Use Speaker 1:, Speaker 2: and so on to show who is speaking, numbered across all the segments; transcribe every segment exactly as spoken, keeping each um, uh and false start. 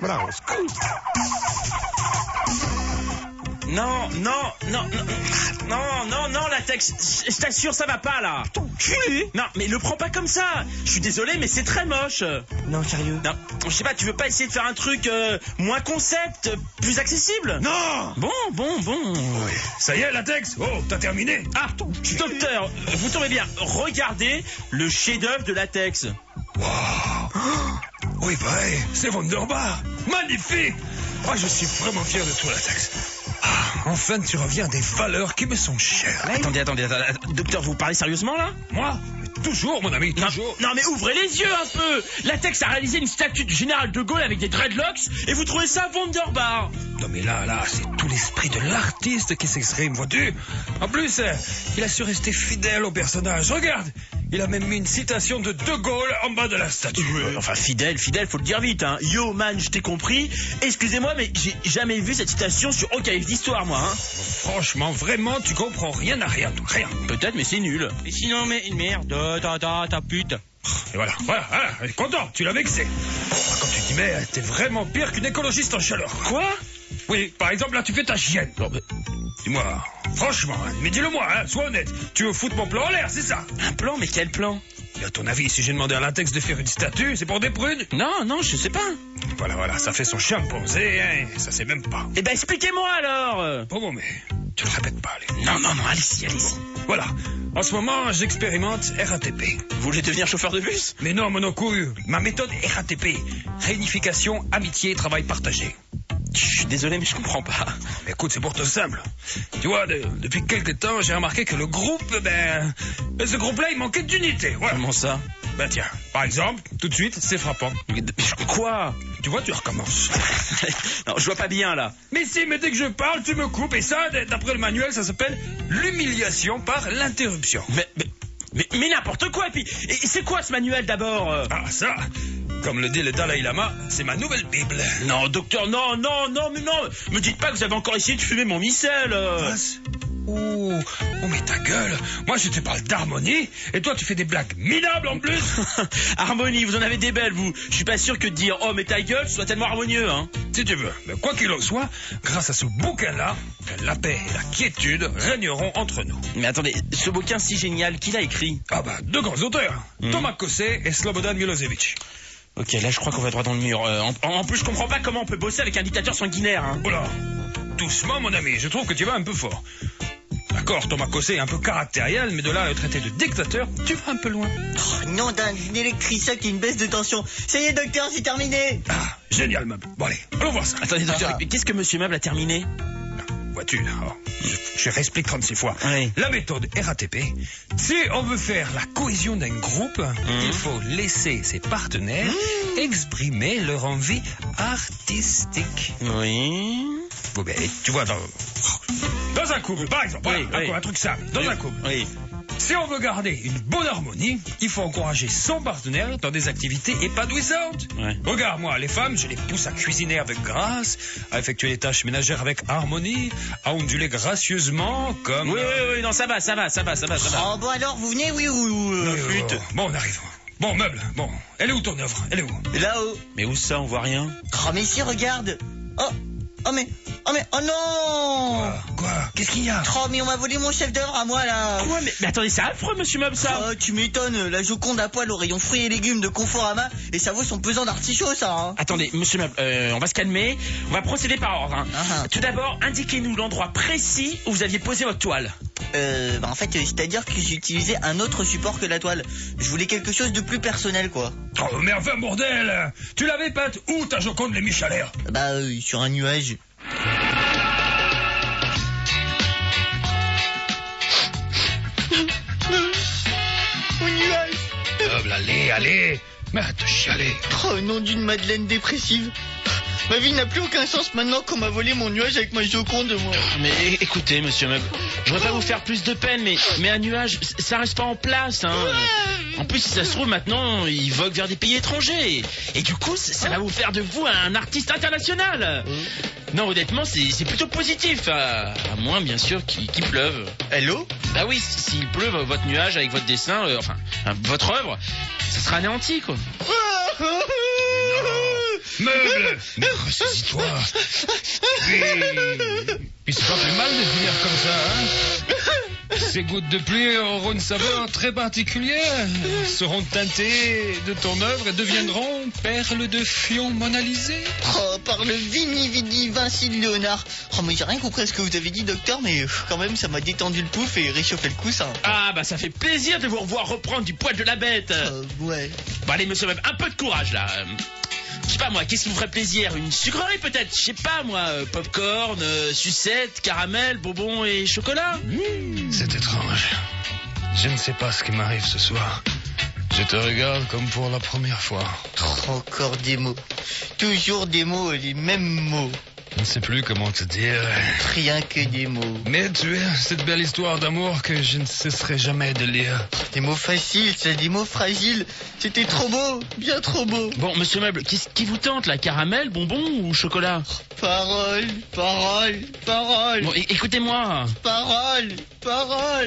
Speaker 1: Voilà, on se couche.
Speaker 2: Non, non, non, non, non, non, non, latex, je t'assure, ça va pas, là.
Speaker 1: Ton cul.
Speaker 2: Non, mais le prends pas comme ça. Je suis désolé, mais c'est très moche.
Speaker 1: Non, sérieux.
Speaker 2: Non, je sais pas, tu veux pas essayer de faire un truc euh, moins concept, euh, plus accessible?
Speaker 3: Non.
Speaker 2: Bon, bon, bon.
Speaker 3: Oui. Ça y est, latex. Oh, t'as terminé.
Speaker 2: Ah, docteur, vous tombez bien. Regardez le chef-d'œuvre de latex.
Speaker 3: Wow. Oui, pareil, c'est Wunderbar. Magnifique. Oh, je suis vraiment fier de toi, latex. Ah, enfin, tu reviens à des valeurs qui me sont chères.
Speaker 2: Attendez, attendez, attendez, docteur, vous parlez sérieusement là?
Speaker 3: Moi? Toujours, mon ami, toujours.
Speaker 2: Non, non, mais ouvrez les yeux un peu. Latex a réalisé une statue du général de Gaulle avec des dreadlocks et vous trouvez ça Wunderbar?
Speaker 3: Non, mais là, là, c'est tout l'esprit de l'artiste qui s'exprime, vois-tu? En plus, euh, il a su rester fidèle au personnage. Regarde, il a même mis une citation de De Gaulle en bas de la statue.
Speaker 2: Euh, enfin, fidèle, fidèle, faut le dire vite, hein. Yo, man, je t'ai compris. Excusez-moi, mais j'ai jamais vu cette citation sur aucun livre d'histoire, moi, hein.
Speaker 3: Franchement, vraiment, tu comprends rien à rien, tout, rien.
Speaker 2: Peut-être, mais c'est nul.
Speaker 4: Et sinon, mais une merde, ta ta ta pute.
Speaker 3: Et voilà, voilà, voilà, content, tu l'as vexé. Quand tu dis, mais t'es vraiment pire qu'une écologiste en chaleur.
Speaker 2: Quoi?
Speaker 3: Oui, par exemple, là, tu fais ta chienne.
Speaker 2: Non, mais...
Speaker 3: Dis-moi, franchement, hein, mais dis-le-moi, hein, sois honnête. Tu veux foutre mon plan en l'air, c'est ça?
Speaker 2: Un plan? Mais quel plan?
Speaker 3: Et à ton avis, si j'ai demandé à latex de faire une statue, c'est pour des prudes?
Speaker 2: Non, non, je sais pas.
Speaker 3: Voilà, voilà, ça fait son chimpanzé, hein, ça sait même pas.
Speaker 2: Eh ben, expliquez-moi alors.
Speaker 3: Bon, bon, mais tu le répètes pas, allez.
Speaker 2: Non, non, non, allez-y, allez-y.
Speaker 3: Voilà, en ce moment, j'expérimente R A T P.
Speaker 2: Vous voulez devenir chauffeur de bus?
Speaker 3: Mais non, monocouille, ma méthode R A T P, réunification, amitié, travail partagé.
Speaker 2: Je suis désolé, mais je comprends pas.
Speaker 3: Mais écoute, c'est pourtant simple. Tu vois, de- depuis quelque temps, j'ai remarqué que le groupe, ben, ben, ce groupe-là, il manquait d'unité. Voilà.
Speaker 2: Comment ça?
Speaker 3: Ben tiens, par exemple, tout de suite, c'est frappant.
Speaker 2: Mais de- Quoi?
Speaker 3: Tu vois, tu recommences.
Speaker 2: Non, je vois pas bien là.
Speaker 3: Mais si, mais dès que je parle, tu me coupes. Et ça, d'après le manuel, ça s'appelle l'humiliation par l'interruption.
Speaker 2: Mais, mais, mais, mais n'importe quoi. Et puis, et c'est quoi ce manuel d'abord? euh
Speaker 3: Ah, ça, comme le dit le Dalai Lama, c'est ma nouvelle Bible.
Speaker 2: Non, docteur, non, non, non, mais non. Me dites pas que vous avez encore essayé de fumer mon micelle. euh.
Speaker 3: Passe. Oh, oh, mais ta gueule. Moi, je te parle d'harmonie, et toi, tu fais des blagues minables en plus.
Speaker 2: Harmonie, vous en avez des belles, vous. Je suis pas sûr que de dire oh mais ta gueule soit tellement harmonieux, hein.
Speaker 3: Si tu veux. Mais quoi qu'il en soit, grâce à ce bouquin-là, la paix et la quiétude régneront entre nous.
Speaker 2: Mais attendez, ce bouquin si génial, qui l'a écrit?
Speaker 3: Ah bah, deux grands auteurs.
Speaker 2: Mhm.
Speaker 3: Thomas Kosset et Slobodan Milosevic.
Speaker 2: Ok, là je crois qu'on va droit dans le mur. Euh, en, en plus, je comprends pas comment on peut bosser avec un dictateur sanguinaire, hein.
Speaker 3: Oh là, doucement, mon ami, je trouve que tu vas un peu fort. D'accord, Thomas Kosset est un peu caractériel, mais de là à le traiter de dictateur, tu vas un peu loin.
Speaker 5: Oh, non, d'un une électrichoc et une baisse de tension. Ça y est, docteur, c'est terminé.
Speaker 3: Ah, génial, Meuble. Bon, allez, allons voir ça.
Speaker 2: Attendez, docteur,
Speaker 5: Ah.
Speaker 2: mais qu'est-ce que Monsieur Meuble a terminé?
Speaker 3: Vois-tu, oh, je, je réexplique trente-six fois.
Speaker 2: Oui.
Speaker 3: La méthode R A T P, si on veut faire la cohésion d'un groupe, il faut laisser ses partenaires exprimer leur envie artistique.
Speaker 2: Oui.
Speaker 3: Bon, ben, tu vois, dans, dans un couple, par exemple,
Speaker 2: Oui,
Speaker 3: voilà,
Speaker 2: oui.
Speaker 3: un, un truc simple, dans un couple.
Speaker 2: Oui.
Speaker 3: Si on veut garder une bonne harmonie, il faut encourager son partenaire dans des activités épanouissantes.
Speaker 2: Ouais.
Speaker 3: Regarde, moi, les femmes, je les pousse à cuisiner avec grâce, à effectuer les tâches ménagères avec harmonie, à onduler gracieusement comme...
Speaker 2: Oui, oui, oui, non, ça va, ça va, ça va, ça va, ça va.
Speaker 5: Oh, bon, alors, vous venez, oui ou... ou, euh,
Speaker 3: Euh,
Speaker 2: flûte.
Speaker 3: Bon, on arrive. Bon, Meuble, bon. Elle est où ton œuvre? Elle est où?
Speaker 5: Là-haut.
Speaker 2: Mais où ça, on voit rien?
Speaker 5: Oh, mais si, regarde. Oh, oh, mais... Oh, mais... Oh, non.
Speaker 3: Quoi? Quoi? Qu'est-ce qu'il y a?
Speaker 5: Oh, mais on m'a volé mon chef d'œuvre à moi, là.
Speaker 2: Quoi? Mais, mais attendez, c'est affreux, Monsieur Meuble, ça.
Speaker 5: Oh, tu m'étonnes, la Joconde à poil au rayon fruits et légumes de Conforama, et ça vaut son pesant d'artichaut, ça, hein.
Speaker 2: Attendez, Monsieur Meuble, euh, on va se calmer. On va procéder par ordre, hein.
Speaker 5: Ah.
Speaker 2: Tout d'abord, indiquez-nous l'endroit précis où vous aviez posé votre toile.
Speaker 5: Euh, bah en fait, euh, c'est-à-dire que j'ai utilisé un autre support que la toile. Je voulais quelque chose de plus personnel, quoi.
Speaker 3: Oh, mais enfin, bordel! Tu l'avais peinte où, ta Joconde les Michalères?
Speaker 5: Bah, euh, sur un nuage. Au nuage.
Speaker 3: Meuble, allez, allez! Mais arrête de chialer.
Speaker 5: Oh, nom d'une Madeleine dépressive. Ma vie n'a plus aucun sens maintenant qu'on m'a volé mon nuage avec ma Joconde, moi.
Speaker 2: Mais é- écoutez, Monsieur Meuble, je voudrais pas vous faire plus de peine, mais, mais un nuage, c- ça reste pas en place, hein. En plus, si ça se trouve, maintenant, il vogue vers des pays étrangers. Et, et du coup, c- ça va vous faire de vous un artiste international. Non, honnêtement, c'est c'est plutôt positif. À, à moins, bien sûr, qu'il qu'il pleuve.
Speaker 5: Hello?
Speaker 2: Bah oui, s- s'il pleut, v- votre nuage avec votre dessin, euh, enfin, euh, votre œuvre, ça sera anéanti, quoi.
Speaker 3: Meuble! mais ressaisis-toi. Puis, puis c'est pas plus mal de finir comme ça, hein. Ces gouttes de pluie auront une saveur très particulière, seront teintées de ton œuvre et deviendront perles de fion monalisées.
Speaker 5: Oh, par le Vini Vidi Vinci de Léonard. Oh, mais j'ai rien compris à ce que vous avez dit, docteur, mais pff, quand même, ça m'a détendu le pouf et réchauffé le coussin.
Speaker 2: Ah bah ça fait plaisir de vous revoir reprendre du poil de la bête.
Speaker 5: Euh, ouais.
Speaker 2: Bon allez monsieur Meuble, un peu de courage là. Euh, Je sais pas moi, qu'est-ce qui vous ferait plaisir? Une sucrerie peut-être? Je sais pas moi, euh, popcorn, euh, sucette, caramel, bonbons et chocolat.
Speaker 3: Mmh, c'est étrange. Je ne sais pas ce qui m'arrive ce soir. Je te regarde comme pour la première fois.
Speaker 5: Oh, encore des mots. Toujours des mots, les mêmes mots.
Speaker 3: Je ne sais plus comment te dire.
Speaker 5: Rien que des mots.
Speaker 3: Mais tu es cette belle histoire d'amour que je ne cesserai jamais de lire.
Speaker 5: Des mots faciles, c'est des mots fragiles. C'était trop beau, bien trop beau.
Speaker 2: Bon monsieur Meuble, qu'est-ce qui vous tente là? Caramel, bonbons ou chocolat?
Speaker 5: Parole, parole, parole.
Speaker 2: Bon é- écoutez-moi.
Speaker 5: Parole, parole,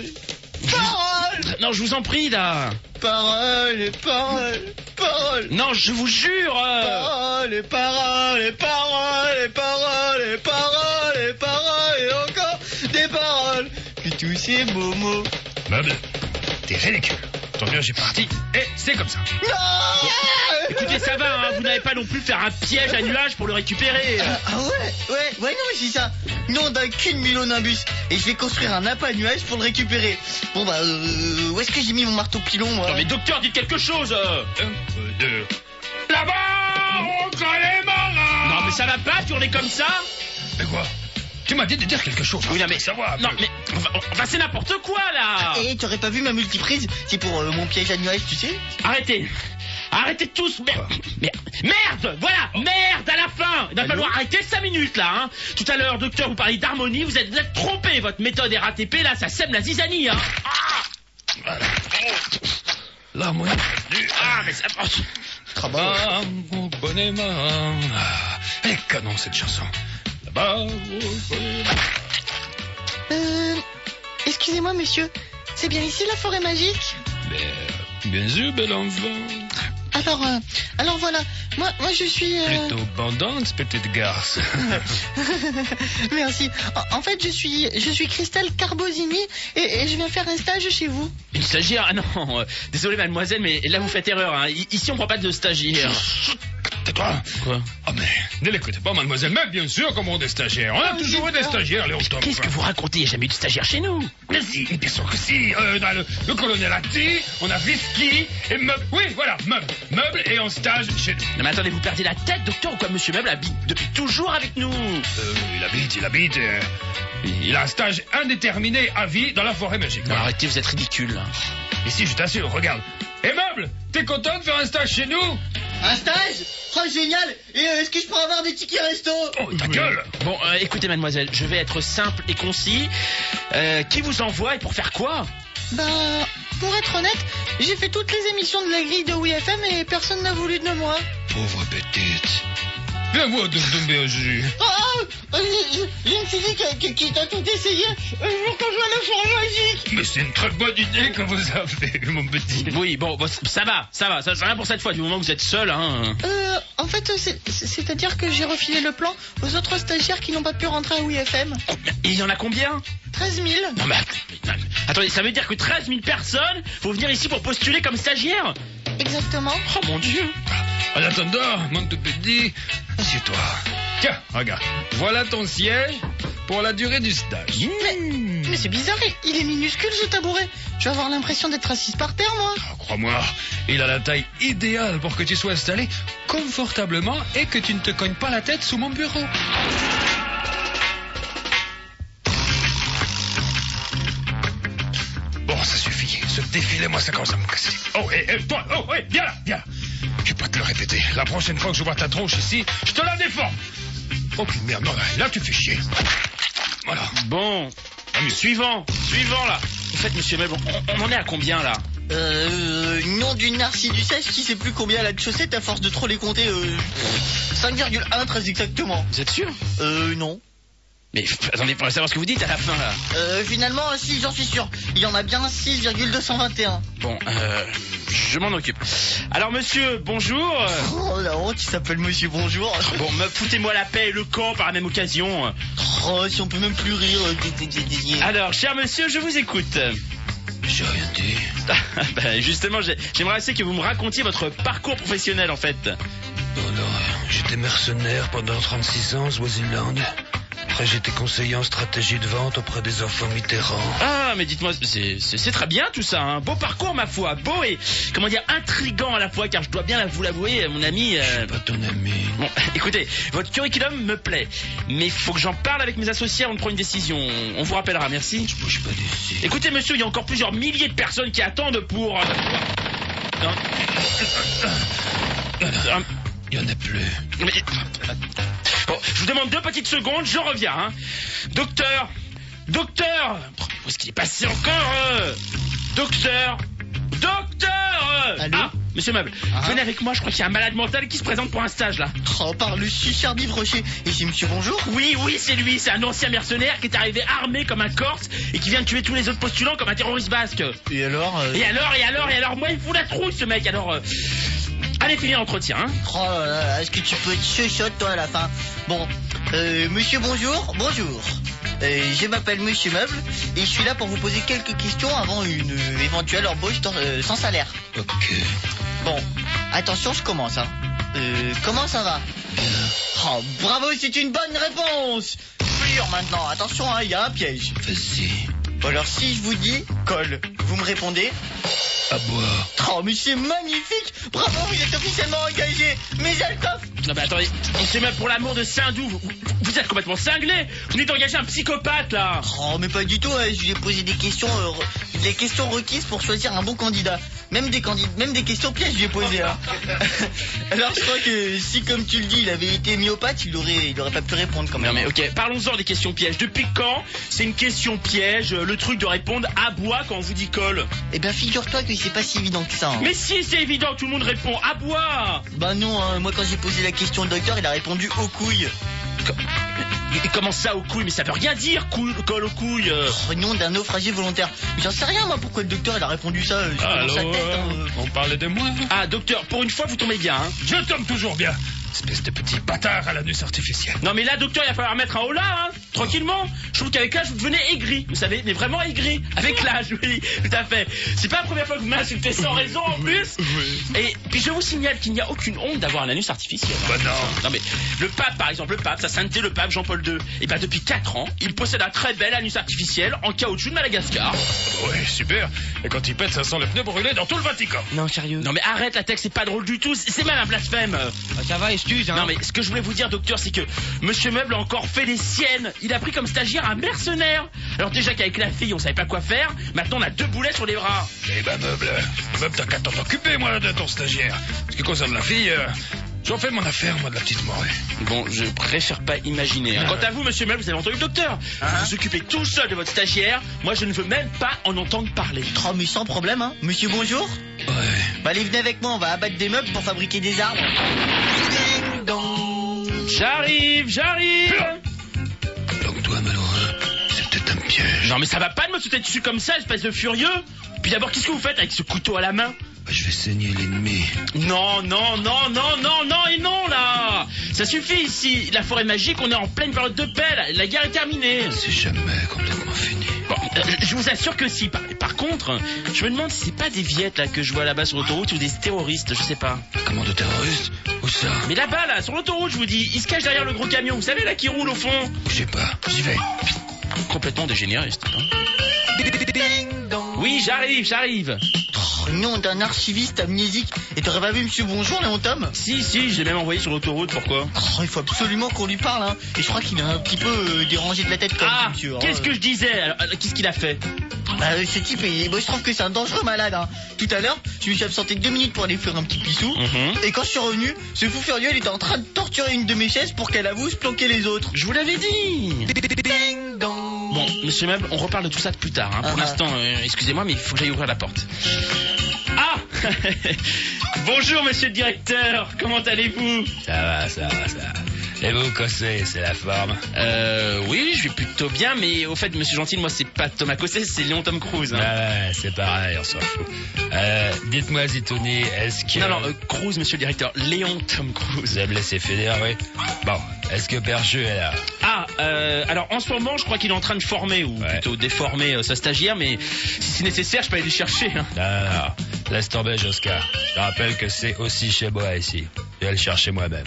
Speaker 5: parole.
Speaker 2: Non je vous en prie là.
Speaker 5: Parole, parole, parole.
Speaker 2: Non je vous jure. euh,
Speaker 5: Parole, parole, parole, parole, parole, parole, et encore des paroles. Puis tous ces beaux mots.
Speaker 3: Meuble, t'es ridicule. Ton nuage est parti et c'est comme ça.
Speaker 5: Non!
Speaker 2: Écoutez ça va, hein, vous n'allez pas non plus faire un piège à nuage pour le récupérer.
Speaker 5: Ah, ah ouais, ouais, ouais, non mais c'est ça. Non d'un cul de mulonimbus. Et je vais construire un nappe à nuage pour le récupérer. Bon bah, euh, où est-ce que j'ai mis mon marteau pilon, moi?
Speaker 2: Non mais docteur, dites quelque chose. euh.
Speaker 3: Un peu de... Là-bas, on craint les marins.
Speaker 2: Non mais ça va pas tourner comme ça.
Speaker 3: Mais quoi? Tu m'as dit de dire quelque chose.
Speaker 2: Oui non mais
Speaker 3: savoir.
Speaker 2: non mais enfin, enfin, c'est n'importe quoi là.
Speaker 5: Eh, t'aurais pas vu ma multiprise? C'est pour euh, mon piège à nuage, tu sais?
Speaker 2: Arrêtez. Arrêtez tous. Merde. Merde. Merde. Voilà. Merde à la fin. Il va falloir arrêter cinq minutes là. Hein. Tout à l'heure, docteur, vous parliez d'harmonie. Vous êtes, vous êtes trompé. Votre méthode R A T P là, ça sème la zizanie. Hein. Ah.
Speaker 3: L'harmonie.
Speaker 2: Ah mais ça.
Speaker 3: Là-bas, au bonnet-marin. Elle est canon cette chanson. Là-bas, au bonnet-marin.
Speaker 5: Euh... Excusez-moi, monsieur. C'est bien ici la forêt magique?
Speaker 3: Mais, bien sûr, bel enfant.
Speaker 5: Alors, euh, alors voilà. Moi, moi je suis... euh,
Speaker 3: Plutôt bandante, petite garce.
Speaker 5: Merci. En, en fait, je suis, je suis Christelle Carbosini et, et je viens faire un stage chez vous.
Speaker 2: Une stagiaire? Ah non. euh, désolé mademoiselle, mais là vous faites erreur. Hein. I- Ici on prend pas de stagiaire.
Speaker 3: Tais-toi.
Speaker 2: Quoi?
Speaker 3: Ah mais, ne l'écoutez pas, mademoiselle. Mais bien sûr, comme on est stagiaires. On a
Speaker 5: Ah,
Speaker 3: toujours eu des
Speaker 5: super.
Speaker 3: stagiaires, Léon Top.
Speaker 2: Qu'est-ce que vous racontez? Il n'y a jamais eu de stagiaire chez nous.
Speaker 3: Mais si, bien sûr que si. Euh, dans le, le colonel Atti, on a whisky et meuble. Oui, voilà, meuble. Meuble et en stage chez nous.
Speaker 2: Non mais attendez, vous perdez la tête, docteur, ou quoi? Monsieur Meuble habite depuis toujours avec nous.
Speaker 3: Euh, il habite, il habite. euh, il a un stage indéterminé à vie dans la forêt magique.
Speaker 2: Non, arrêtez, vous êtes ridicule. Là.
Speaker 3: Ici, je t'assure, regarde. Et meuble, t'es content de faire un stage chez nous?
Speaker 5: Un stage? Oh, génial. Et euh, est-ce que je pourrais avoir des tickets resto?
Speaker 3: Oh, ta gueule.
Speaker 2: Bon, euh, écoutez mademoiselle, je vais être simple et concis. Euh, qui vous envoie et pour faire quoi?
Speaker 5: Ben, pour être honnête, j'ai fait toutes les émissions de la grille de W F M et personne n'a voulu de moi.
Speaker 3: Pauvre petite. Viens voir de tomber au jus.
Speaker 5: Oh, oh, je, je, je me suis dit que- que- qu'il t'a tout essayé euh, pour qu'on joue à la forêt magique.
Speaker 3: Mais c'est une très bonne idée que vous avez, mon petit.
Speaker 2: Oui, bon, bon, ça va, ça va, ça c'est rien pour cette fois, du moment que vous êtes seul, hein.
Speaker 5: Euh, en fait, c'est- c'est- c'est-à-dire que j'ai refilé le plan aux autres stagiaires qui n'ont pas pu rentrer à W F M.
Speaker 2: Et il y en a combien?
Speaker 5: treize mille.
Speaker 2: Non mais att- attendez, ça veut dire que treize mille personnes vont venir ici pour postuler comme stagiaire?
Speaker 5: Exactement.
Speaker 2: Oh mon dieu.
Speaker 3: En attendant, mon tout petit, assieds-toi. Tiens, regarde. Voilà ton siège pour la durée du stage.
Speaker 5: Mais, mais c'est bizarre, il, il est minuscule ce tabouret. Je vais avoir l'impression d'être assise par terre, moi.
Speaker 3: Oh, crois-moi, il a la taille idéale pour que tu sois installé confortablement et que tu ne te cognes pas la tête sous mon bureau. Bon, ça suffit. Ce défilé, moi, ça commence à me casser. Oh, et, et toi, oh, oui, viens là, viens là. Je vais pas te le répéter. La prochaine fois que je vois ta tronche ici, je te la défends. Oh, puis merde, non, là, là, tu fais chier. Voilà.
Speaker 2: Bon, suivant, suivant là. En fait, monsieur Meuble, on, on en est à combien là?
Speaker 5: Euh, nom d'une narciducesse qui sait plus combien elle a de chaussettes à force de trop les compter. Euh, cinq virgule un très exactement.
Speaker 2: Vous êtes sûr?
Speaker 5: Euh, non.
Speaker 2: Mais pff, attendez, pour savoir ce que vous dites à la fin là.
Speaker 5: Euh, finalement, si, j'en suis sûr. Il y en a bien six virgule deux cent vingt et un.
Speaker 2: Bon, euh, je m'en occupe. Alors monsieur, bonjour.
Speaker 5: Oh la honte, il s'appelle Monsieur Bonjour.
Speaker 2: Bon, me foutez-moi la paix et le camp par la même occasion.
Speaker 5: Oh, si on peut même plus rire. euh,
Speaker 2: Alors, cher monsieur, je vous écoute.
Speaker 3: J'ai rien dit.
Speaker 2: Ben, justement, j'ai- j'aimerais assez que vous me racontiez votre parcours professionnel en fait.
Speaker 3: Bon, alors, j'étais mercenaire pendant trente-six ans au Swaziland. Après, j'étais conseiller en stratégie de vente auprès des enfants Mitterrand.
Speaker 2: Ah, mais dites-moi, c'est c'est- c'est très bien tout ça, hein. Beau parcours ma foi, beau et, comment dire, intriguant à la fois, car je dois bien vous l'avouer, mon ami... euh,
Speaker 3: Pas ton ami.
Speaker 2: Bon, écoutez, votre curriculum me plaît, mais il faut que j'en parle avec mes associés avant de prendre une décision. On vous rappellera, merci.
Speaker 3: Je bouge pas d'ici.
Speaker 2: Écoutez monsieur, il y a encore plusieurs milliers de personnes qui attendent pour... euh, Non. Euh,
Speaker 3: Il y en a plus.
Speaker 2: mais- Bon, je vous demande deux petites secondes, je reviens, hein. Docteur, docteur, où est-ce qu'il est passé encore euh Docteur, docteur.
Speaker 5: Allô?
Speaker 2: Ah, monsieur Meuble,
Speaker 5: Ah.
Speaker 2: venez avec moi, je crois qu'il y a un malade mental qui se présente pour un stage là.
Speaker 5: Oh, par le super Bive Rocher. Et c'est Monsieur Bonjour?
Speaker 2: Oui, oui, c'est lui, c'est un ancien mercenaire qui est arrivé armé comme un Corse et qui vient de tuer tous les autres postulants comme un terroriste basque.
Speaker 5: Et alors euh...
Speaker 2: Et alors, et alors, et alors, moi il me fout la trouille ce mec, alors... euh, Allez, finir l'entretien, hein.
Speaker 5: Oh là là, est-ce que tu peux être chuchote toi à la fin? Bon, euh, Monsieur Bonjour, bonjour. Euh, je m'appelle Monsieur Meuble et je suis là pour vous poser quelques questions avant une euh, éventuelle embauche dans- euh, sans salaire.
Speaker 3: Ok.
Speaker 5: Bon, attention, je commence. Hein. Euh, comment ça va? Oh, bravo, c'est une bonne réponse. Pure maintenant, attention, il y a un piège.
Speaker 3: Vas-y.
Speaker 5: Alors si je vous dis colle, vous me répondez?
Speaker 3: À boire.
Speaker 5: Oh mais c'est magnifique. Bravo, vous êtes officiellement engagé. Mais j'ai le coffre.
Speaker 2: Non mais attendez, monsieur Meuble, pour l'amour de Saint-Doux, vous, vous- vous êtes complètement cinglé. Vous venez d'engager un psychopathe là.
Speaker 5: Oh mais pas du tout, hein. Je lui ai posé des questions euh, re- des questions requises pour choisir un bon candidat. Même des candidats, même des questions pièges je lui ai posées. Hein. Alors je crois que si comme tu le dis il avait été myopathe, il aurait, il aurait pas pu répondre quand même.
Speaker 2: Non mais ok, parlons-en des questions pièges. Depuis quand c'est une question piège, euh, le truc de répondre à bois quand on vous dit colle?
Speaker 5: Eh bien figure-toi que c'est pas si évident que ça. Hein.
Speaker 2: Mais si, c'est évident, tout le monde répond à bois.
Speaker 5: Bah non, hein. Moi quand j'ai posé la question au docteur, il a répondu aux couilles.
Speaker 2: Et comment ça aux couilles? Mais ça veut rien dire, couille, colle aux couilles. euh.
Speaker 5: Oh, nom d'un naufragé volontaire. Mais j'en sais rien moi pourquoi le docteur il a répondu ça. euh, je sais pas dans sa
Speaker 3: Allô,
Speaker 5: tête. Hein.
Speaker 3: euh, on parlait de moi.
Speaker 2: Ah docteur, pour une fois vous tombez bien, hein.
Speaker 3: Je tombe toujours bien. Espèce de petit bâtard à l'anus artificiel.
Speaker 2: Non mais là docteur, il va falloir mettre un holà, hein, tranquillement. Je trouve qu'avec l'âge vous devenez aigri, vous savez, mais vraiment aigri. Avec l'âge, oui, tout à fait. C'est pas la première fois que vous m'insultez sans raison en plus. Et puis je vous signale qu'il n'y a aucune honte d'avoir un anus artificiel.
Speaker 3: Bah non.
Speaker 2: Non mais le pape par exemple, le pape, sa sainteté le pape Jean-Paul deux, et ben depuis quatre ans, il possède un très bel anus artificiel en caoutchouc de Madagascar.
Speaker 3: Oui, super. Et quand il pète, ça sent le pneu brûlé dans tout le Vatican.
Speaker 1: Non, sérieux.
Speaker 2: Non mais arrête la texte, c'est pas drôle du tout, c'est c'est même un blasphème.
Speaker 1: Ça va, excuse, hein.
Speaker 2: Non mais ce que je voulais vous dire docteur, c'est que Monsieur Meuble a encore fait les siennes. Il a pris comme stagiaire un mercenaire. Alors déjà qu'avec la fille on savait pas quoi faire, maintenant on a deux boulets sur les bras.
Speaker 3: Eh ben, meuble, meuble, t'as qu'à t'en occuper, moi, de ton stagiaire. Ce qui concerne la fille, euh, j'en fais mon affaire, moi, de la petite morée.
Speaker 2: Bon, je préfère pas imaginer. hein. Quant à vous, monsieur Meuble, vous avez entendu le docteur. Vous vous occupez tout seul de votre stagiaire. Moi, je ne veux même pas en entendre parler.
Speaker 5: Oh mais sans problème hein. Monsieur Bonjour.
Speaker 3: Ouais.
Speaker 5: Bah allez venez avec moi, on va abattre des meubles pour fabriquer des arbres. Ding dong.
Speaker 2: J'arrive, j'arrive.
Speaker 3: Donc, toi, malheureux, c'est peut-être un piège.
Speaker 2: Non, mais ça va pas de me sauter dessus comme ça, espèce de furieux. Puis d'abord, qu'est-ce que vous faites avec ce couteau à la main?
Speaker 3: Bah, je vais saigner l'ennemi.
Speaker 2: Non, non, non, non, non, non et non, là. Ça suffit ici. La forêt magique, on est en pleine période de paix. La, la guerre est terminée.
Speaker 3: C'est jamais complètement fini.
Speaker 2: Bon, euh, je vous assure que si. Par, par contre, je me demande si c'est pas des viettes là que je vois là-bas sur l'autoroute ou des terroristes, je sais pas.
Speaker 3: Commando terroriste? Où ça?
Speaker 2: Mais là-bas, là, sur l'autoroute, je vous dis, ils se cachent derrière le gros camion, vous savez, là, qui roule au fond.
Speaker 3: Je sais pas, j'y vais.
Speaker 2: Complètement dégénéré, ce type, hein.
Speaker 5: Ding dong.
Speaker 2: Oui, j'arrive, j'arrive.
Speaker 5: Oh, nom d'un archiviste amnésique. Et t'aurais pas vu Monsieur Bonjour, Léon Tom?
Speaker 2: Si, si, je l'ai même envoyé sur l'autoroute, pourquoi?
Speaker 5: Oh, il faut absolument qu'on lui parle, hein. Et je crois qu'il est un petit peu euh, dérangé de la tête comme
Speaker 2: Ah,
Speaker 5: monsieur. hein.
Speaker 2: qu'est-ce que je disais? Alors, alors, qu'est-ce qu'il a fait?
Speaker 5: Bah, euh, ce type, est... bon, je trouve que c'est un dangereux malade, hein. Tout à l'heure, je me suis absenté deux minutes pour aller faire un petit pissou.
Speaker 2: Mhm.
Speaker 5: Et quand je suis revenu, ce fou furieux, il était en train de torturer une de mes chaises pour qu'elle avoue se planquer les autres.
Speaker 2: Je vous l'avais dit.
Speaker 5: Ding dong.
Speaker 2: Bon, monsieur Meuble, on reparle de tout ça plus tard, hein. Pour
Speaker 5: Ah,
Speaker 2: l'instant, euh, excusez-moi, mais il faut que j'aille ouvrir la porte. Ah Bonjour, monsieur le directeur, comment allez-vous?
Speaker 3: Ça va, ça va, ça va. Et vous, Cossé, c'est la forme?
Speaker 2: Euh, oui, je vais plutôt bien, mais au fait, monsieur Gentil, moi, c'est pas Thomas Cossé, c'est Léon Tom Cruise. Hein.
Speaker 3: Ah ouais, c'est pareil, on s'en fout. Euh, dites-moi, Zitouni, est-ce que...
Speaker 2: Non, non, euh, Cruise, monsieur le directeur, Léon Tom Cruise.
Speaker 3: Vous avez laissé fédérer? Bon, est-ce que Percheux est là?
Speaker 2: Ah, euh, alors en ce moment, je crois qu'il est en train de former, ou
Speaker 3: Ouais.
Speaker 2: plutôt déformer euh, sa stagiaire, mais si c'est nécessaire, je peux aller le chercher. Hein.
Speaker 3: Non, non, non, laisse tomber, Josca. Je rappelle que c'est aussi chez moi ici. Je vais le chercher moi-même.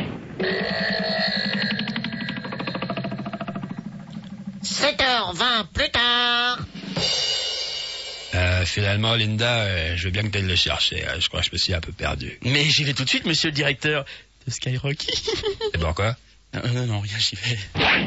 Speaker 6: sept heures vingt plus tard.
Speaker 3: Euh, finalement, Linda, euh, je veux bien que tu ailles le chercher. hein. Je crois que je me suis un peu perdu.
Speaker 2: Mais j'y vais tout de suite, monsieur le directeur de Skyrock.
Speaker 3: Et pourquoi?
Speaker 2: non, non, non, rien, j'y vais.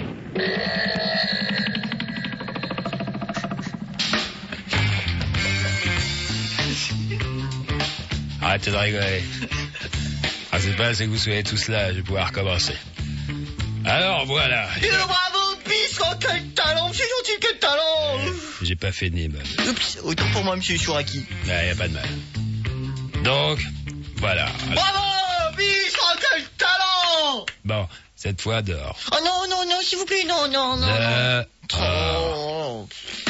Speaker 3: Arrêtez de rigoler. Ah, c'est pas, c'est que vous soyez tous là, je vais pouvoir recommencer. Alors, voilà.
Speaker 5: Et bravo, Bis, oh, quel talent, monsieur Gentil, quel talent.
Speaker 3: J'ai pas fait de nib.
Speaker 5: Oups, autant pour moi, monsieur Chouraki.
Speaker 3: Ouais, y a pas de mal. Donc, voilà.
Speaker 5: Bravo, Bis, oh, quel talent.
Speaker 3: Bon, cette fois, dehors.
Speaker 5: Oh non, non, non, s'il vous plaît, non, non, non.
Speaker 3: Dehors.
Speaker 5: Oh.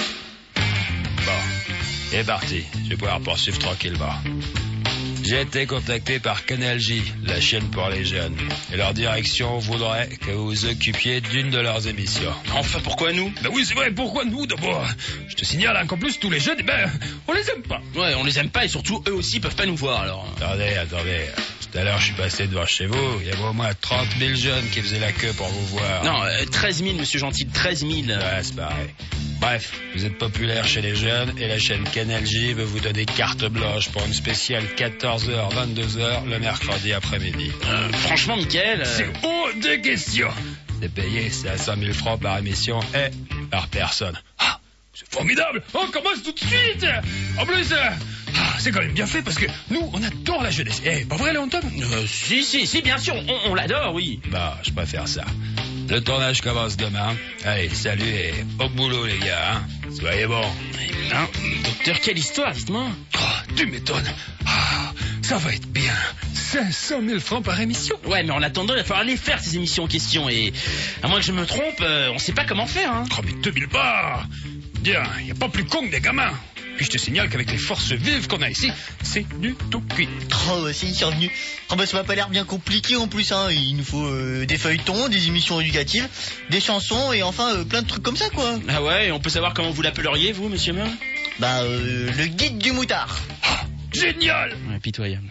Speaker 3: Bon, c'est parti. Je vais pouvoir poursuivre tranquillement. J'ai été contacté par Canal J, la chaîne pour les jeunes. Et leur direction voudrait que vous vous occupiez d'une de leurs émissions.
Speaker 2: Enfin, pourquoi nous?
Speaker 3: Ben oui, c'est vrai, pourquoi nous d'abord? Je te signale hein, qu'en plus, tous les jeunes, eh ben, on les aime pas.
Speaker 2: Ouais, on les aime pas et surtout, eux aussi peuvent pas nous voir, alors.
Speaker 3: Attendez, attendez. Tout à l'heure, je suis passé devant chez vous. Il y avait au moins trente mille jeunes qui faisaient la queue pour vous voir.
Speaker 2: Non, euh, treize mille, monsieur Gentil, treize mille.
Speaker 3: Ouais, c'est pareil. Bref, vous êtes populaire chez les jeunes et la chaîne Canal J veut vous donner carte blanche pour une spéciale quatorze heures vingt-deux heures le mercredi après-midi.
Speaker 2: Euh, franchement, Mickaël... euh,
Speaker 3: C'est hors de question. C'est payé, c'est à cent mille francs par émission et par personne. Ah, c'est formidable. On commence tout de suite. En plus, euh, ah, c'est quand même bien fait parce que nous, on adore la jeunesse. Eh, pas vrai, Léon Tom?
Speaker 2: euh, si, si, si, bien sûr, on, on l'adore, oui.
Speaker 3: Bah, je préfère ça. Le tournage commence demain. Allez, salut et au boulot, les gars. Hein. Soyez bons.
Speaker 2: Hein, docteur, quelle histoire, dites-moi.
Speaker 3: Oh, tu m'étonnes. Ah, ça va être bien. cinq cent mille francs par émission.
Speaker 2: Ouais, mais en attendant, il va falloir les faire, ces émissions en question. Et à moins que je me trompe, euh, on sait pas comment faire, hein.
Speaker 3: Oh, mais deux mille bars. Bien, y a pas plus con que des gamins. Puis je te signale qu'avec les forces vives qu'on a ici, c'est du tout cuit.
Speaker 5: Oh, c'est survenu. Oh, bah, ça m'a pas l'air bien compliqué en plus, hein. Il nous faut euh, des feuilletons, des émissions éducatives, des chansons et enfin euh, plein de trucs comme ça, quoi.
Speaker 2: Ah ouais, et on peut savoir comment vous l'appelleriez, vous, monsieur Meur?
Speaker 5: Bah, euh, le guide du moutard.
Speaker 3: Ah, génial.
Speaker 2: Ouais, pitoyable.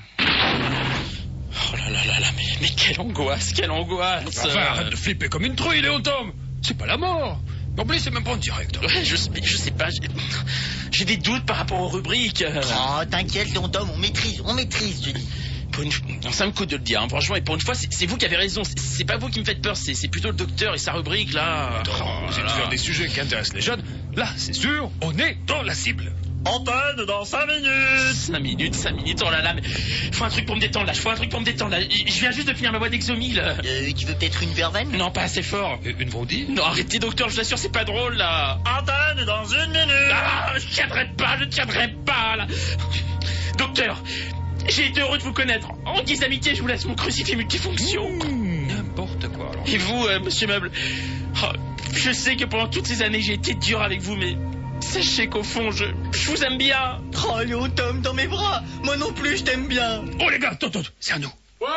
Speaker 2: Oh là là là là, mais, mais quelle angoisse, quelle angoisse.
Speaker 3: Enfin, arrête de flipper comme une trouille, Léon Tom. C'est pas la mort. En plus, c'est même pas en direct.
Speaker 2: Ouais, je, sais- je sais pas, j'ai- j'ai des doutes par rapport aux rubriques. euh.
Speaker 5: Oh, t'inquiète, Léon Tom, on maîtrise, on maîtrise, je dis.
Speaker 2: Pour une... non, ça me coûte de le dire, hein, franchement, et pour une fois, c'est c'est vous qui avez raison, c'est- c'est pas vous qui me faites peur, c'est c'est plutôt le docteur et sa rubrique, là.
Speaker 3: Oh, vous êtes sur des sujets qui intéressent les jeunes. Là, c'est sûr, on est dans la cible.
Speaker 5: Antenne dans cinq minutes.
Speaker 2: cinq minutes, cinq minutes, oh là là, mais faut un truc pour me détendre, là, faut un truc pour me détendre, là. Je viens juste de finir ma boîte d'Exomil.
Speaker 5: Euh, tu veux peut-être une verveine?
Speaker 2: Non, pas assez fort.
Speaker 3: Et Une Vrondie?
Speaker 2: Non, arrêtez, docteur, je vous assure, c'est pas drôle, là.
Speaker 5: Antenne dans une minute.
Speaker 2: Ah, je tiendrai pas, je tiendrai pas, là. Docteur, j'ai été heureux de vous connaître. En guise d'amitié, je vous laisse mon crucifix multifonction.
Speaker 3: Mmh, n'importe quoi, alors.
Speaker 2: Et vous, euh, monsieur Meuble, oh, je sais que pendant toutes ces années, j'ai été dur avec vous, mais sachez qu'au fond, je, je vous aime bien.
Speaker 5: Oh, Léon Tom, dans mes bras. Moi non plus, je t'aime bien.
Speaker 3: Oh, les gars, attends, attends, c'est à nous.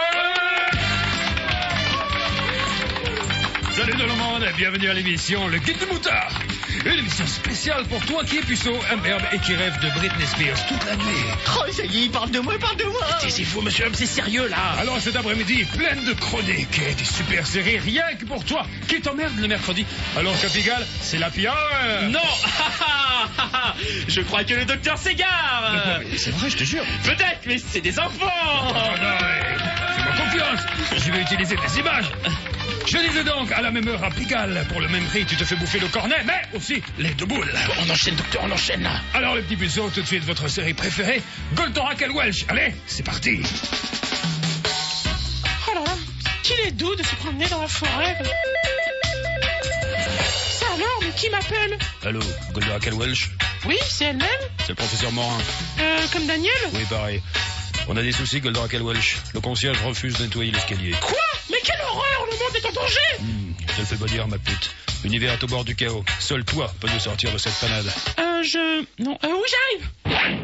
Speaker 3: Salut tout le monde, bienvenue à l'émission Le Guide du Moutard. Une émission spéciale pour toi qui es puceau, imberbe et qui rêve de Britney Spears toute la nuit.
Speaker 5: Oh, ça y est, il parle de moi, il parle de moi.
Speaker 2: Taisez-vous, monsieur Meuble, c'est sérieux, là.
Speaker 3: Alors cet après-midi, pleine de chroniques et des super séries rien que pour toi qui t'emmerde le mercredi. Alors Capigal, c'est la pire.
Speaker 2: Non. Je crois que le docteur s'égare.
Speaker 3: C'est vrai, je te jure.
Speaker 2: Peut-être, mais c'est des enfants.
Speaker 3: Oh non, fais-moi confiance. Je vais utiliser des images. Je disais donc, à la même heure à Pigalle, pour le même prix, tu te fais bouffer le cornet, mais aussi les deux boules.
Speaker 2: On enchaîne, docteur, on enchaîne, là.
Speaker 3: Alors les petits puceaux, tout de suite votre série préférée, Goldorak et Welsh. Allez, c'est parti.
Speaker 7: Oh là là, qu'il est doux de se promener dans la forêt. Ça alors, mais qui m'appelle?
Speaker 3: Allô, Goldorak et Welsh.
Speaker 7: Oui, c'est elle-même.
Speaker 3: C'est le professeur Morin.
Speaker 7: Euh, comme Daniel?
Speaker 3: Oui, pareil. On a des soucis, Goldorak Welsh. Le concierge refuse de nettoyer l'escalier.
Speaker 7: Quoi? Mais quelle horreur! Le monde est en danger!
Speaker 3: Hmm, je le fais pas dire, ma pute. L'univers est au bord du chaos. Seul toi peux nous sortir de cette panade.
Speaker 7: Euh, je... Non, euh, oui, j'arrive!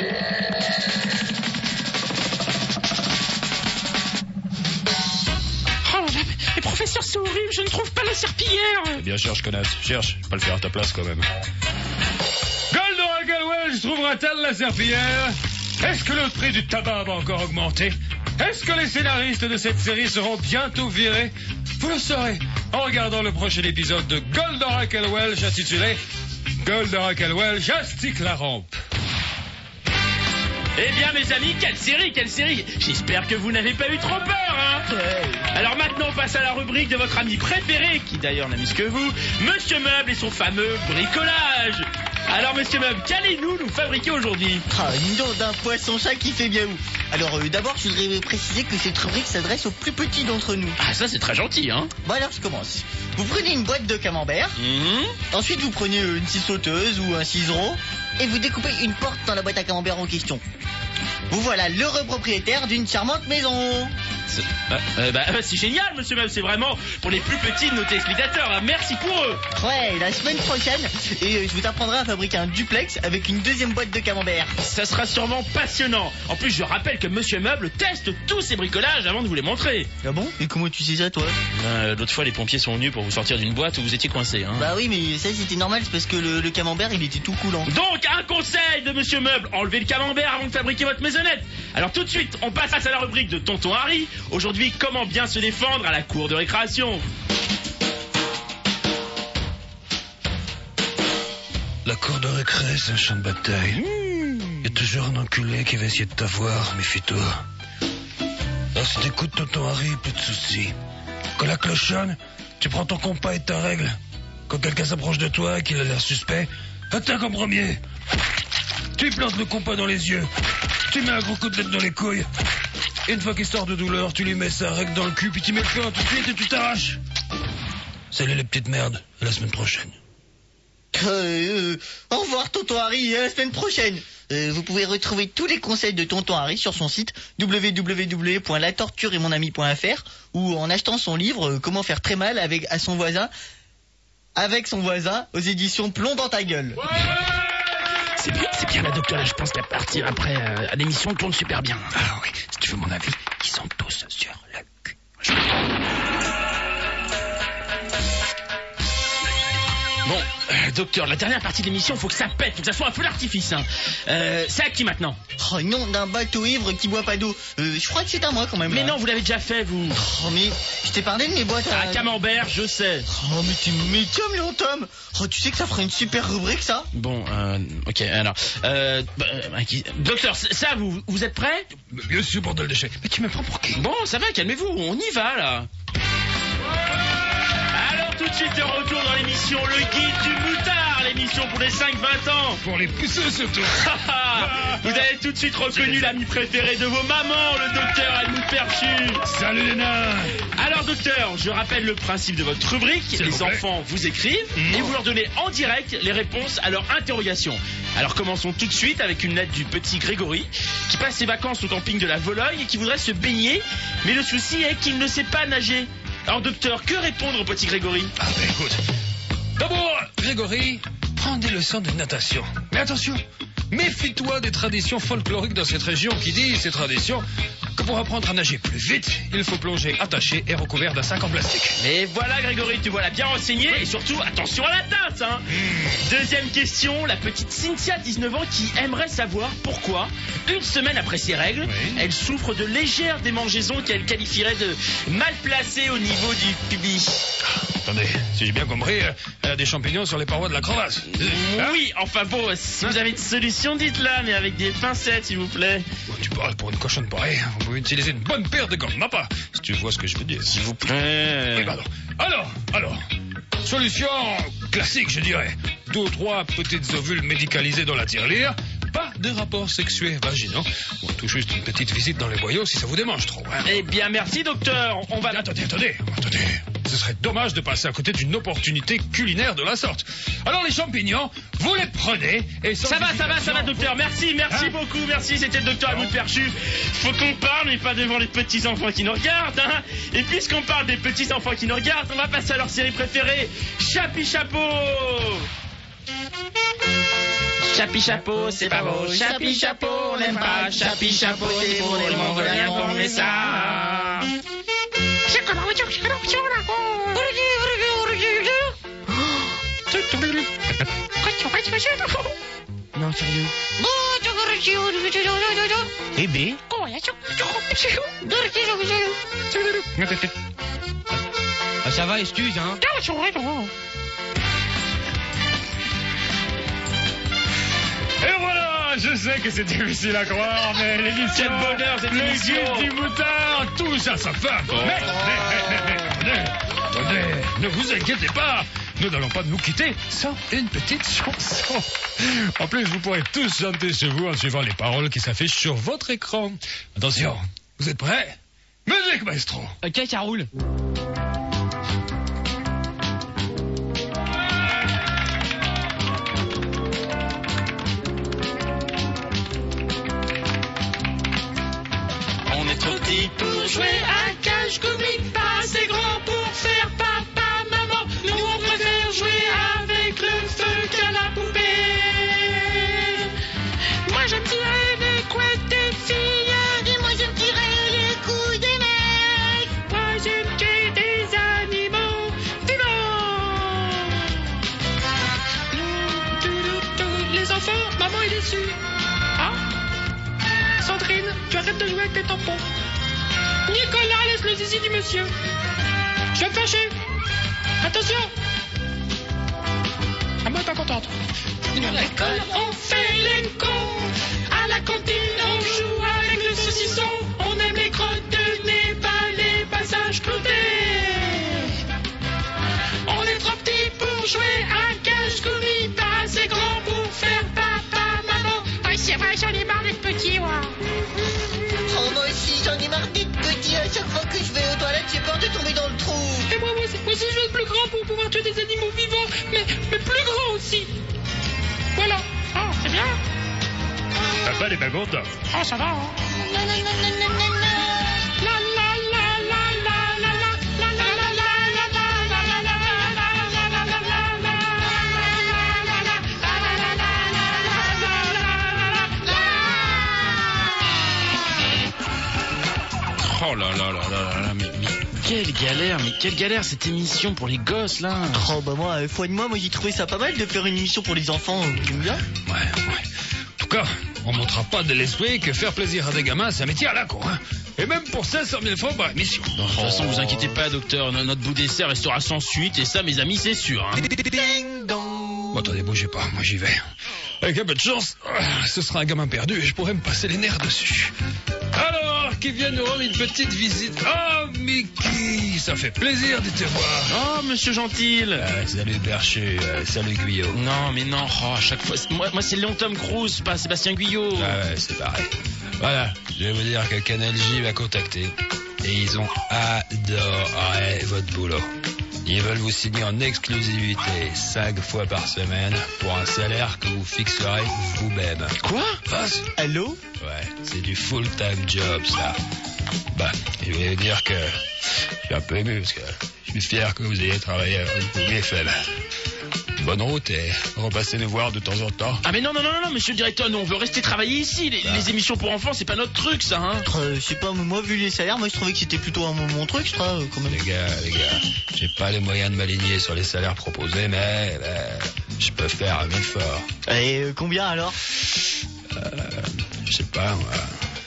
Speaker 7: Oh là là, mais professeur, c'est horrible, je ne trouve pas la serpillière!
Speaker 3: Eh bien, cherche, connasse. Cherche. Je vais pas le faire à ta place, quand même. Goldorak Welsh trouvera-t-elle la serpillière? Est-ce que le prix du tabac va encore augmenter? Est-ce que les scénaristes de cette série seront bientôt virés? Vous le saurez en regardant le prochain épisode de Goldorak Welsh intitulé Goldorak Welsh astique la rampe.
Speaker 2: Eh bien mes amis, quelle série, quelle série! J'espère que vous n'avez pas eu trop peur, hein! Alors maintenant on passe à la rubrique de votre ami préféré, qui d'ailleurs n'a mis ce que vous, Monsieur Meuble et son fameux bricolage! Alors Monsieur Meuble, qu'allez-nous nous fabriquer aujourd'hui?
Speaker 5: Ah, une dent d'un poisson-chat qui fait bien où. Alors euh, d'abord je voudrais préciser que cette rubrique s'adresse aux plus petits d'entre nous.
Speaker 2: Ah ça c'est très gentil, hein?
Speaker 5: Bon alors je commence. Vous prenez une boîte de camembert,
Speaker 2: Mmh.
Speaker 5: ensuite vous prenez euh, une scie sauteuse ou un ciseau et vous découpez une porte dans la boîte à camembert en question. Vous voilà l'heureux propriétaire d'une charmante maison.
Speaker 2: C'est ah, euh, bah, bah, c'est génial Monsieur Meuble, c'est vraiment pour les plus petits de nos téléspectateurs, hein. Merci pour eux!
Speaker 5: Ouais, la semaine prochaine, et euh, je vous apprendrai à fabriquer un duplex avec une deuxième boîte de camembert.
Speaker 2: Ça sera sûrement passionnant. En plus je rappelle que Monsieur Meuble teste tous ses bricolages avant de vous les montrer.
Speaker 5: Ah bon? Et comment tu sais ça toi?
Speaker 2: Euh, L'autre fois les pompiers sont venus pour vous sortir d'une boîte où vous étiez coincé, hein.
Speaker 5: Bah oui mais ça c'était normal, c'est parce que le, le camembert il était tout coulant.
Speaker 2: Donc un conseil de Monsieur Meuble, enlevez le camembert avant de fabriquer votre maisonnette. Alors tout de suite, on passe à la rubrique de Tonton Harry. Aujourd'hui, comment bien se défendre à la cour de récréation.
Speaker 8: La cour de récré, c'est un champ de bataille. Il y a toujours un enculé qui va essayer de t'avoir, méfie-toi. Alors si t'écoutes Tonton Harry, plus de soucis. Quand la cloche sonne, tu prends ton compas et ta règle. Quand quelqu'un s'approche de toi et qu'il a l'air suspect, attaque en premier. Tu lui plantes le compas dans les yeux. Tu mets un gros coup de tête dans les couilles. Et une fois qu'il sort de douleur, tu lui mets sa règle dans le cul, puis tu mets le feu tout de suite et tu t'arraches. Salut les petites merdes, à la semaine prochaine.
Speaker 5: Euh, euh, au revoir Tonton Harry, à la semaine prochaine. Euh, vous pouvez retrouver tous les conseils de Tonton Harry sur son site w w w point la torture et mon ami point f r ou en achetant son livre euh, Comment faire très mal avec à son voisin avec son voisin aux éditions Plomb dans ta gueule.
Speaker 2: C'est bien, c'est bien la docteur, là je pense qu'à partir après euh, l'émission tourne super bien.
Speaker 8: Ah oui, si tu veux mon avis, ils sont tous sur le cul.
Speaker 2: Bon, euh, docteur, la dernière partie de l'émission, faut que ça pète, faut que ça soit un feu d'artifice, hein. Euh, c'est à qui maintenant?
Speaker 5: Oh non, d'un bateau ivre qui boit pas d'eau. Euh, je crois que c'est à moi quand même.
Speaker 2: Mais
Speaker 5: là.
Speaker 2: non, vous l'avez déjà fait, vous.
Speaker 5: Oh mais je t'ai parlé de mes boîtes à...
Speaker 2: À camembert, je sais.
Speaker 5: Oh mais tu mais Tom Léon Tom. Oh tu sais que ça ferait une super rubrique ça.
Speaker 2: Bon, euh, ok, alors, euh, bah, euh, qui- docteur, c- ça, vous, vous êtes prêt?
Speaker 8: Bien sûr, bordel de chien. Mais tu me prends pour qui?
Speaker 2: Bon, ça va, calmez-vous, on y va, là. Alors, tout de suite, de retour dans l'émission Le Guide du Moutard, l'émission pour les cinq vingt ans.
Speaker 3: Pour les pousseux surtout.
Speaker 2: Vous avez tout de suite reconnu l'ami préféré de vos mamans, le docteur Helmut Perchu.
Speaker 3: Salut les nains.
Speaker 2: Alors docteur, je rappelle le principe de votre rubrique.
Speaker 3: S'il
Speaker 2: Les
Speaker 3: vous plaît.
Speaker 2: enfants vous écrivent
Speaker 3: Mmh.
Speaker 2: et vous leur donnez en direct les réponses à leur interrogation. Alors commençons tout de suite avec une lettre du petit Grégory qui passe ses vacances au camping de la Vologne et qui voudrait se baigner, mais le souci est qu'il ne sait pas nager. Alors docteur, que répondre au petit Grégory?
Speaker 3: Ah ben écoute. D'abord, Grégory, prends des leçons de natation. Mais attention, méfie-toi des traditions folkloriques dans cette région qui disent, ces traditions, que pour apprendre à nager plus vite, il faut plonger attaché et recouvert d'un sac en plastique.
Speaker 2: Et voilà Grégory, tu voilà bien renseigné et surtout attention à la teinte, hein. Deuxième question, la petite Cynthia, dix-neuf ans, qui aimerait savoir pourquoi, une semaine après ses règles,
Speaker 3: Oui.
Speaker 2: elle souffre de légères démangeaisons qu'elle qualifierait de mal placées au niveau du pubis.
Speaker 3: Attendez, si j'ai bien compris, euh, elle a des champignons sur les parois de la crevasse. Hein?
Speaker 2: Oui, enfin bon, si vous avez une solution, dites-la, mais avec des pincettes, s'il vous plaît.
Speaker 3: Bon, tu parles pour une cochonne pareille, on peut utiliser une bonne paire de gants Mappa, si tu vois ce que je veux dire.
Speaker 2: S'il vous plaît.
Speaker 3: Oui, pardon. Alors, alors, solution classique, je dirais. Deux ou trois petites ovules médicalisées dans la tirelire. Pas de rapports sexuels vaginaux. Bon, tout juste une petite visite dans les boyaux si ça vous démange trop. Hein.
Speaker 2: Eh bien, merci, docteur. On va...
Speaker 3: Attendez, attendez, attendez. Ce serait dommage de passer à côté d'une opportunité culinaire de la sorte. Alors les champignons, vous les prenez et...
Speaker 2: Ça va, ça va, ça va, docteur. Merci, merci
Speaker 3: Hein
Speaker 2: beaucoup, merci. C'était le docteur Helmut Perchu. Faut qu'on parle, mais pas devant les petits-enfants qui nous regardent, hein. Et puisqu'on parle des petits-enfants qui nous regardent, on va passer à leur série préférée, Chapi Chapeau. Chapi Chapeau, c'est pas beau. Chapi Chapeau, on n'aime pas. Chapi Chapeau, c'est pour les Mongoliens qu'on met ça.
Speaker 1: Non, sérieux. Eh ben.
Speaker 4: Ah, ça va, excuse, hein.
Speaker 3: Et voilà, je sais que c'est difficile à croire, mais l'émission,
Speaker 2: Quel bonheur, cette
Speaker 3: le
Speaker 2: émission.
Speaker 3: guide du moutard, tout ça, ça fait. Mais, mais, mais, mais, attendez, attendez, ne vous inquiétez pas, nous n'allons pas nous quitter sans une petite chanson. En plus, vous pourrez tous chanter chez vous en suivant les paroles qui s'affichent sur votre écran. Attention, vous êtes prêts? Musique, maestro.
Speaker 4: Ok, ça roule.
Speaker 2: On est trop petit pour jouer à cache-comique, pas assez grand pour faire papa, maman. Nous on préfère jouer avec le feu qu'à la poupée. Moi je me tirais les couettes des filles, et moi je me tirais les couilles des mecs. Moi je me tue des animaux vivants. Les enfants, maman est déçue. Hein? Sandrine, tu arrêtes de jouer avec tes tampons. Nicolas, laisse le zizi du monsieur. Je vais me fâcher. Attention. Ah, moi, pas contente. À l'école, on fait les cons. À la cantine, on joue avec le saucisson. On aime les crottes de nez, pas les passages cloutés. On est trop petit pour jouer à cache-couli, pas assez grand pour faire papa, maman. Ah, c'est vrai, j'en ai marre d'être petit, moi.
Speaker 5: Oh, moi aussi, j'en ai marre d'être petit. À chaque fois que je vais aux toilettes, j'ai peur de tomber dans le trou.
Speaker 2: Et moi, moi aussi, moi aussi, je veux être plus grand pour pouvoir tuer des animaux vivants, mais, mais plus grand aussi. Voilà. Ah, c'est bien.
Speaker 3: Papa n'est pas content.
Speaker 2: Ah, ça va, hein. La la la la la la la la la la Oh là là là là là là, mais, mais quelle galère, mais quelle galère cette émission pour les gosses là.
Speaker 5: Oh bah moi, euh, foi de moi, moi j'ai trouvé ça pas mal de faire une émission pour les enfants. euh, J'aime bien.
Speaker 3: Ouais, ouais. En tout cas, on montrera pas de l'esprit que faire plaisir à des gamins, c'est un métier à la con, hein. Et même pour cinq cent mille francs par émission.
Speaker 2: De toute façon, vous inquiétez pas, docteur, no- notre bout d'essai restera sans suite, et ça, mes amis, c'est sûr. Hein.
Speaker 5: Ding dong.
Speaker 3: Bon, attendez, bougez pas, moi j'y vais. Avec un peu de chance, euh, ce sera un gamin perdu et je pourrais me passer les nerfs dessus. Alors, qui vient nous rendre une petite visite. Oh, Mickey, ça fait plaisir de te voir.
Speaker 2: Oh, monsieur Gentil.
Speaker 3: Euh, salut Perchu, euh, salut Guyot.
Speaker 2: Non, mais non, oh, à chaque fois. c'est- Moi, moi c'est Léon Tom Cruise, pas Sébastien Guyot.
Speaker 3: Ah ouais, c'est pareil. Voilà, je vais vous dire que Canal J m'a contacté et ils ont adoré votre boulot. Ils veulent vous signer en exclusivité cinq fois par semaine pour un salaire que vous fixerez vous-même.
Speaker 2: Quoi?
Speaker 3: Face?
Speaker 5: Allô?
Speaker 3: Ouais, c'est du full-time job, ça. Bah, je vais vous dire que je suis un peu ému parce que je suis fier que vous ayez travaillé avec Google F M. Bonne route et repassez nous voir de temps en temps.
Speaker 2: Ah mais non, non, non, non, monsieur le directeur, nous on veut rester travailler ici. Les, les émissions pour enfants, c'est pas notre truc, ça, hein.
Speaker 5: Euh, je sais pas, moi vu les salaires, moi je trouvais que c'était plutôt un mon truc, je crois, euh, quand même.
Speaker 3: Les gars, les gars, j'ai pas les moyens de m'aligner sur les salaires proposés, mais ben, je peux faire un effort.
Speaker 5: Et euh, combien alors?
Speaker 3: Euh, je sais pas, moi.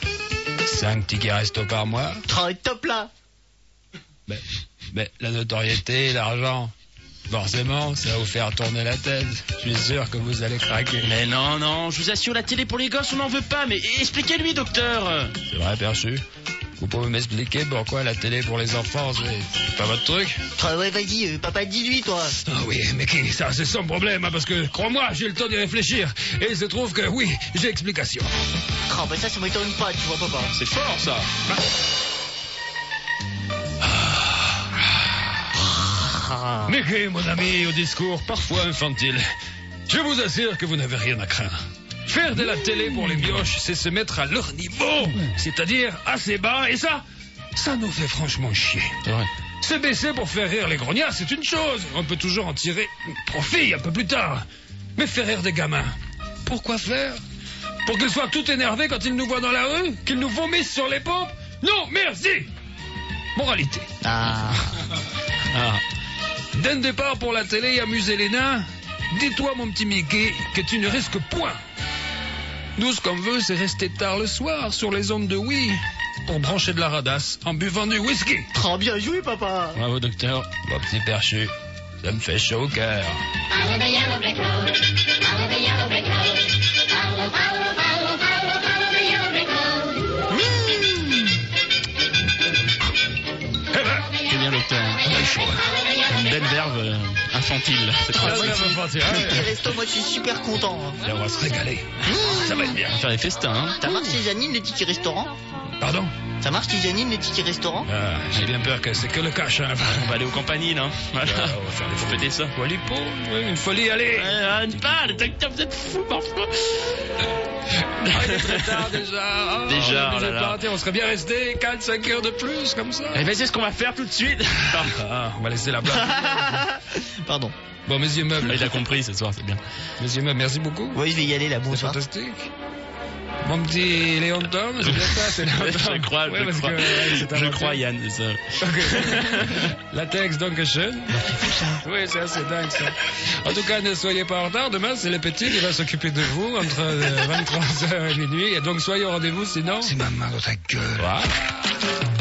Speaker 3: cinq tickets resto par mois.
Speaker 5: Oh, top là.
Speaker 3: Mais, mais la notoriété, l'argent, forcément, ça va vous faire tourner la tête. Je suis sûr que vous allez craquer.
Speaker 2: Mais non, non, je vous assure, la télé pour les gosses, on n'en veut pas. Mais expliquez-lui, docteur.
Speaker 3: C'est vrai, Perchu? Vous pouvez m'expliquer pourquoi la télé pour les enfants, c'est pas votre truc?
Speaker 5: Oh, ouais, vas-y, euh, papa, dis-lui, toi.
Speaker 3: Ah oui, mais qui, ça, c'est son problème, hein, parce que, crois-moi, j'ai le temps d'y réfléchir. Et il se trouve que, oui, j'ai explication.
Speaker 5: Oh, bah ça, ça m'étonne pas, tu vois, papa.
Speaker 2: C'est fort, ça.
Speaker 3: Mais que, mon ami, au discours parfois infantile, je vous assure que vous n'avez rien à craindre. Faire de la télé pour les mioches, c'est se mettre à leur niveau, c'est-à-dire assez bas, et ça, ça nous fait franchement chier.
Speaker 2: C'est vrai.
Speaker 3: Se baisser pour faire rire les grognards, c'est une chose. On peut toujours en tirer profit un peu plus tard. Mais faire rire des gamins, pourquoi faire? Pour qu'ils soient tout énervés quand ils nous voient dans la rue? Qu'ils nous vomissent sur les pompes? Non, merci. Moralité.
Speaker 5: Ah.
Speaker 2: Ah.
Speaker 3: D'un départ pour la télé et amuser les nains, dis-toi, mon petit Mickey, que tu ne risques point. Nous, ce qu'on veut, c'est rester tard le soir sur les ondes de Wii pour brancher de la radasse en buvant du whisky.
Speaker 5: Trop bien joué, papa.
Speaker 2: Bravo, docteur.
Speaker 3: Mon petit perchu, ça me fait chaud au cœur.
Speaker 6: Follow the yellow brick road. Follow the yellow brick road. Follow, follow, follow, follow, follow the yellow brick road.
Speaker 3: Eh ben,
Speaker 2: C'est bien, docteur.
Speaker 3: on a chaud.
Speaker 2: Une belle verve euh, infantile. C'est
Speaker 3: Ah,
Speaker 2: très
Speaker 3: ça
Speaker 2: bien.
Speaker 3: va partir.
Speaker 5: Le
Speaker 3: Allez,
Speaker 5: resto, moi, je suis super content.
Speaker 3: on va se régaler. Ça va être bien.
Speaker 2: On va faire des festins, hein.
Speaker 5: Ça marche chez Janine, les tickets restaurants?
Speaker 3: Pardon?
Speaker 5: Ça marche chez Janine, les tickets restaurants?
Speaker 3: Ah, j'ai bien peur que c'est que le cash. Hein.
Speaker 2: On va aller aux compagnies, là. Voilà.
Speaker 3: Ah, on va faire des
Speaker 2: Faut fêter ça.
Speaker 3: Folie pour, oui, une folie, allez.
Speaker 2: Euh, une balle, docteur, vous êtes fou parfois.
Speaker 3: Ah, il est très tard déjà. Ah,
Speaker 2: Déjà,
Speaker 3: on est obligé
Speaker 2: oh là
Speaker 3: de
Speaker 2: là.
Speaker 3: partir. On serait bien resté quatre cinq heures de plus, comme ça.
Speaker 2: Eh ben, c'est ce qu'on va faire tout de suite.
Speaker 3: Ah, on va laisser la blague.
Speaker 5: Pardon.
Speaker 3: Bon, messieurs meubles.
Speaker 2: Ah, il a compris ce soir, c'est bien.
Speaker 3: Messieurs meubles, merci beaucoup.
Speaker 5: Oui, je vais y aller là,
Speaker 3: C'est
Speaker 5: bonsoir.
Speaker 3: fantastique. Mon petit Léon Tom, c'est bien ça, c'est Léon Tom.
Speaker 2: Je crois,
Speaker 3: Ouais,
Speaker 2: je
Speaker 3: parce
Speaker 2: crois.
Speaker 3: que, ouais, c'est un
Speaker 2: Je
Speaker 3: menteur.
Speaker 2: crois, Yann, c'est ça.
Speaker 3: Ok. Latex, donc, schön. Oui, c'est assez dingue, ça. En tout cas, ne soyez pas en retard. Demain, c'est le petit qui va s'occuper de vous entre euh, vingt-trois heures et minuit. Et donc, soyez au rendez-vous, sinon...
Speaker 8: C'est ma main dans ta gueule.
Speaker 3: Voilà.